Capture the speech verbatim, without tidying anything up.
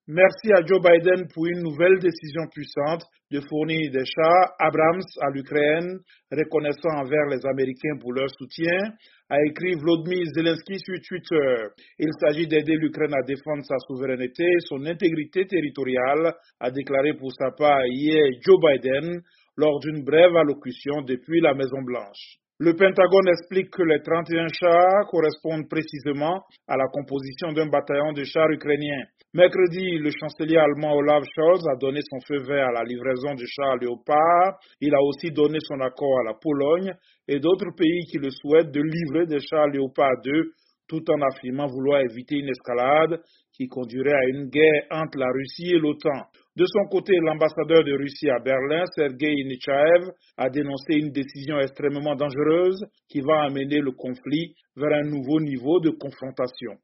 Merci à Joe Biden pour une nouvelle décision puissante de fournir des chars Abrams à l'Ukraine, reconnaissant envers les Américains pour leur soutien, a écrit Volodymyr Zelensky sur Twitter. Il s'agit d'aider l'Ukraine à défendre sa souveraineté et son intégrité territoriale, a déclaré pour sa part hier Joe Biden lors d'une brève allocution depuis la Maison-Blanche. Le Pentagone explique que les trente et un chars correspondent précisément à la composition d'un bataillon de chars ukrainiens. Mercredi, le chancelier allemand Olaf Scholz a donné son feu vert à la livraison de chars Léopard. Il a aussi donné son accord à la Pologne et d'autres pays qui le souhaitent de livrer des chars Léopard deux, tout en affirmant vouloir éviter une escalade qui conduirait à une guerre entre la Russie et l'OTAN. De son côté, l'ambassadeur de Russie à Berlin, Sergei Nechaev, a dénoncé une décision extrêmement dangereuse qui va amener le conflit vers un nouveau niveau de confrontation.